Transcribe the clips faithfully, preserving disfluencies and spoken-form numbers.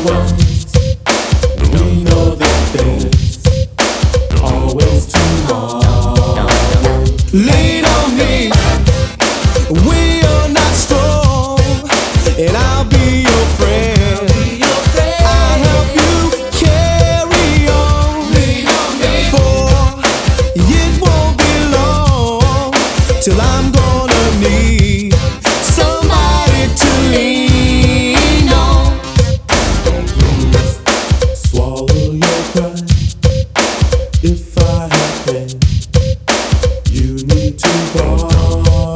once. We know that there's always tomorrow. Lean on me. We are not strong, and I'll be your friend. I'll help you carry on. For it won't be long till I'm gonna need somebody to lean on. Swallow your pride. If I have been, you need to borrow.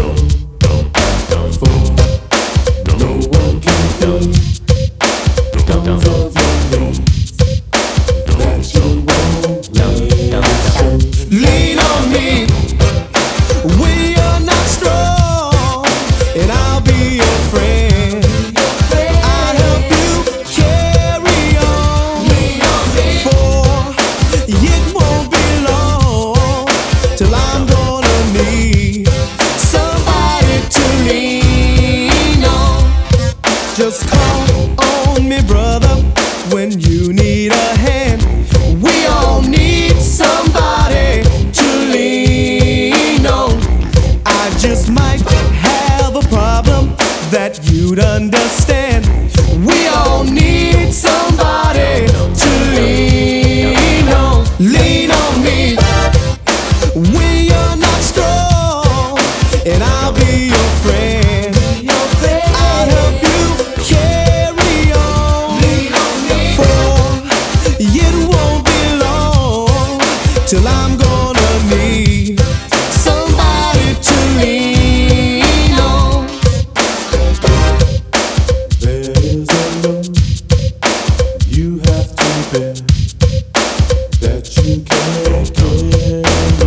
For no one can fill tons of your needs that you won't let. Lean on me. We are not strong, and I'll be your friend. I'll help you carry on. For it won't be long till I'm gonna need somebody to lean on. Just call on me, brother, when you need a hand. We all need somebody to lean on. I just might have a problem that you'd understand. We all need somebody to lean on. Lean on me. We are not strong, and I'll be your friend. I'll help you carry on. For it won't be long till I'm gonna need somebody to lean on. There is a load you have to bear that you can't carry.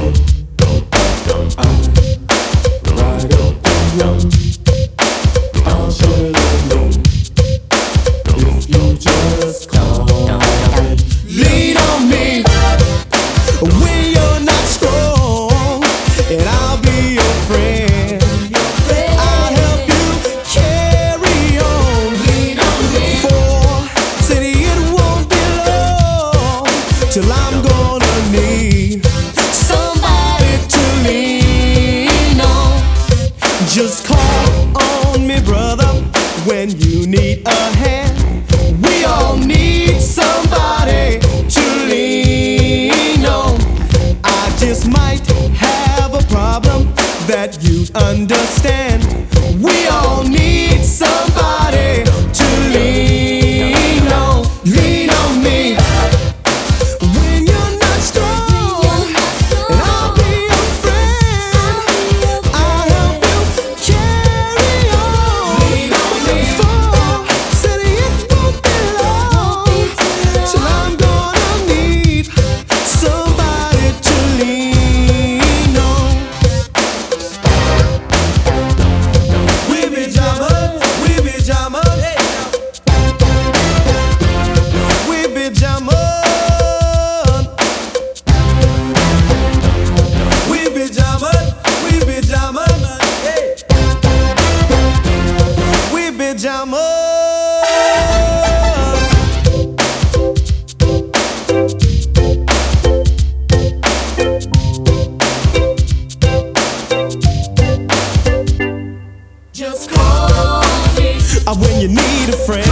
I'm right up and young. I'll share the load if you just call me. Lean on me. We are not strong, and I'll be your friend. I'll help you carry on. For city it won't be long till I'm gonna need somebody to lean on. Just call on me, brother, when you need a hand. We all need somebody to lean on. I just might have a problem that you'd understand. We all need somebody to lean on. Lean on me. When you're not strong, and I'll be your friend. I'll help you carry on. For city it won't be long till I'm gonna need somebody to lean on. We be jamming, we be jamming, we be jamming, we be jamming, we be jamming, hey. We be jamming. Just call me. Uh, when you need a friend.